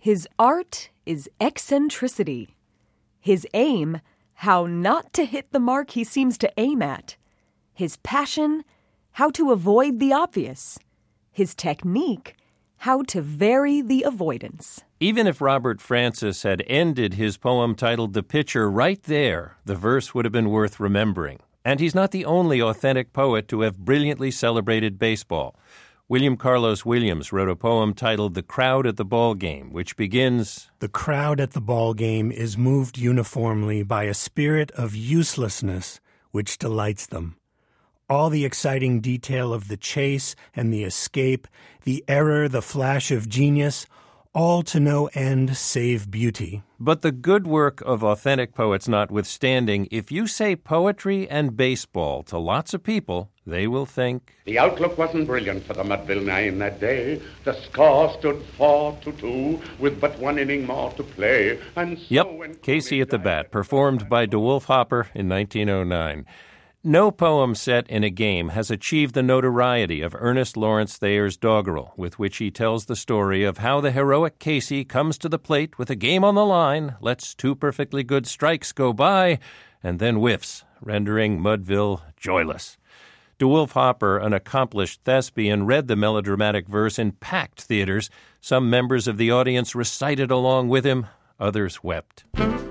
His art is eccentricity. His aim, how not to hit the mark he seems to aim at. His passion, how to avoid the obvious. His technique, how to vary the avoidance. Even if Robert Francis had ended his poem titled The Pitcher right there, the verse would have been worth remembering. And he's not the only authentic poet to have brilliantly celebrated baseball. William Carlos Williams wrote a poem titled The Crowd at the Ball Game, which begins, "The crowd at the ball game is moved uniformly by a spirit of uselessness which delights them. All the exciting detail of the chase and the escape, the error, the flash of genius, all to no end save beauty." But the good work of authentic poets notwithstanding, if you say poetry and baseball to lots of people, they will think, the outlook wasn't brilliant for the Mudville Nine that day. The score stood 4-2 with but one inning more to play. And so Casey at the Bat, performed by DeWolf Hopper in 1909. No poem set in a game has achieved the notoriety of Ernest Lawrence Thayer's doggerel, with which he tells the story of how the heroic Casey comes to the plate with a game on the line, lets two perfectly good strikes go by, and then whiffs, rendering Mudville joyless. DeWolf Hopper, an accomplished thespian, read the melodramatic verse in packed theaters. Some members of the audience recited along with him, others wept.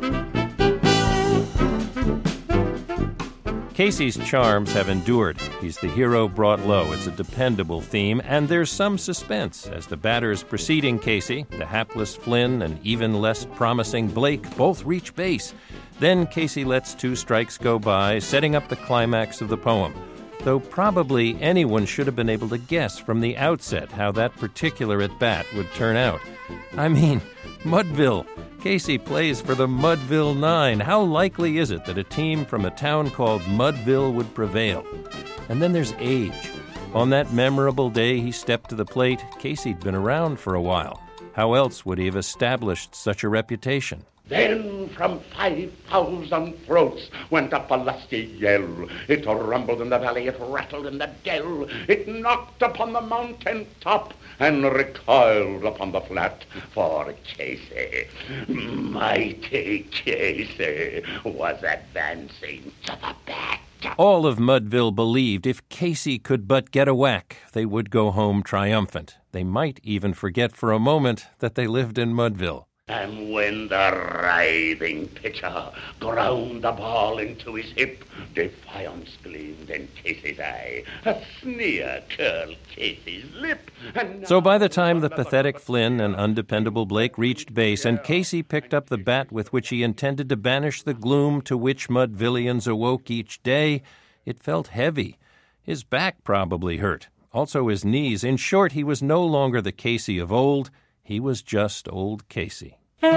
Casey's charms have endured. He's the hero brought low. It's a dependable theme, and there's some suspense as the batters preceding Casey, the hapless Flynn and even less promising Blake, both reach base. Then Casey lets two strikes go by, setting up the climax of the poem. Though probably anyone should have been able to guess from the outset how that particular at-bat would turn out. I mean, Mudville. Casey plays for the Mudville Nine. How likely is it that a team from a town called Mudville would prevail? And then there's age. On that memorable day he stepped to the plate, Casey'd been around for a while. How else would he have established such a reputation? Then from 5,000 throats went up a lusty yell. It rumbled in the valley, it rattled in the dell. It knocked upon the mountain top and recoiled upon the flat. For Casey, mighty Casey, was advancing to the bat. All of Mudville believed if Casey could but get a whack, they would go home triumphant. They might even forget for a moment that they lived in Mudville. And when the writhing pitcher ground the ball into his hip, defiance gleamed in Casey's eye. A sneer curled Casey's lip. So by the time the pathetic Flynn and undependable Blake reached base and Casey picked up the bat with which he intended to banish the gloom to which Mudvillians awoke each day, it felt heavy. His back probably hurt. Also his knees. In short, he was no longer the Casey of old. He was just old Casey.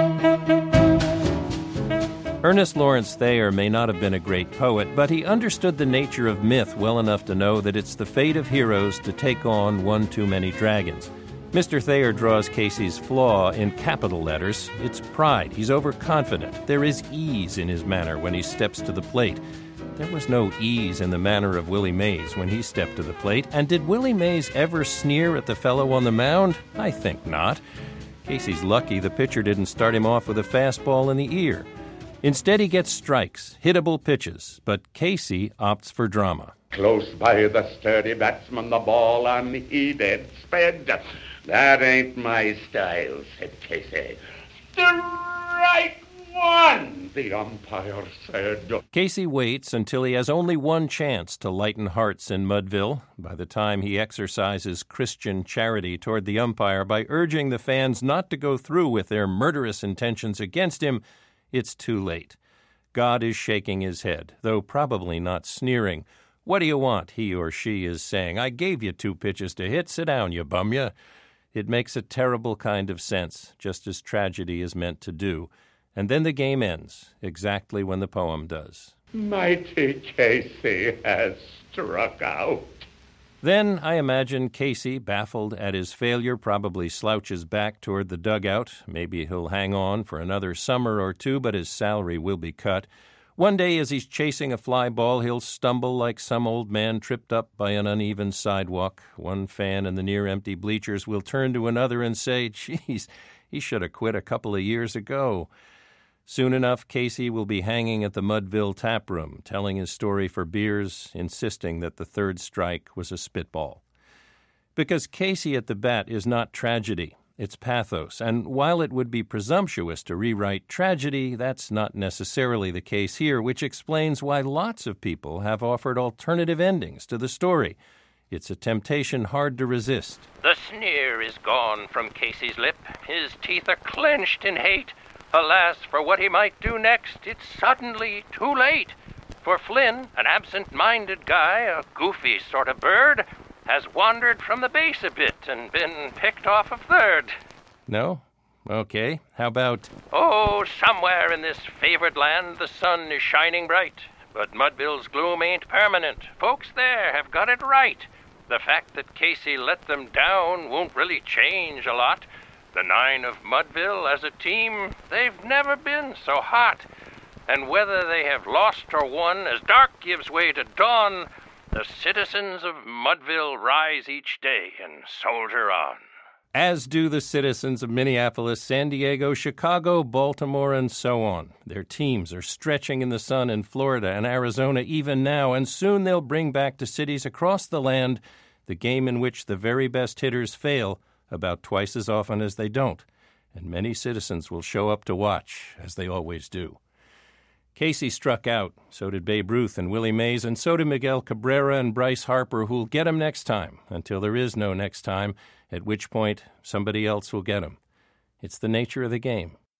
Ernest Lawrence Thayer may not have been a great poet, but he understood the nature of myth well enough to know that it's the fate of heroes to take on one too many dragons. Mr. Thayer draws Casey's flaw in capital letters. It's pride. He's overconfident. There is ease in his manner when he steps to the plate. There was no ease in the manner of Willie Mays when he stepped to the plate. And did Willie Mays ever sneer at the fellow on the mound? I think not. Casey's lucky the pitcher didn't start him off with a fastball in the ear. Instead, he gets strikes, hittable pitches, but Casey opts for drama. Close by the sturdy batsman, the ball unheeded sped. That ain't my style, said Casey. Strike one, the umpire said. Casey waits until he has only one chance to lighten hearts in Mudville. By the time he exercises Christian charity toward the umpire by urging the fans not to go through with their murderous intentions against him, it's too late. God is shaking his head, though probably not sneering. What do you want, he or she is saying. I gave you 2 pitches to hit. Sit down, you bum ya. It makes a terrible kind of sense, just as tragedy is meant to do. And then the game ends, exactly when the poem does. Mighty Casey has struck out. Then, I imagine, Casey, baffled at his failure, probably slouches back toward the dugout. Maybe he'll hang on for another summer or 2, but his salary will be cut. One day, as he's chasing a fly ball, he'll stumble like some old man tripped up by an uneven sidewalk. One fan in the near-empty bleachers will turn to another and say, "Geez, He should have quit a couple of years ago. Soon enough, Casey will be hanging at the Mudville tap room, telling his story for beers, insisting that the third strike was a spitball. Because Casey at the bat is not tragedy, it's pathos, and while it would be presumptuous to rewrite tragedy, that's not necessarily the case here, which explains why lots of people have offered alternative endings to the story. It's a temptation hard to resist. The sneer is gone from Casey's lip. His teeth are clenched in hate. Alas, for what he might do next, it's suddenly too late. For Flynn, an absent-minded guy, a goofy sort of bird, has wandered from the base a bit and been picked off of third. No? Okay. How about... Oh, somewhere in this favored land the sun is shining bright. But Mudville's gloom ain't permanent. Folks there have got it right. The fact that Casey let them down won't really change a lot. The Nine of Mudville, as a team, they've never been so hot. And whether they have lost or won, as dark gives way to dawn, the citizens of Mudville rise each day and soldier on. As do the citizens of Minneapolis, San Diego, Chicago, Baltimore, and so on. Their teams are stretching in the sun in Florida and Arizona even now, and soon they'll bring back to cities across the land the game in which the very best hitters fail about twice as often as they don't, and many citizens will show up to watch, as they always do. Casey struck out, so did Babe Ruth and Willie Mays, and so did Miguel Cabrera and Bryce Harper, who'll get him next time, until there is no next time, at which point somebody else will get him. It's the nature of the game.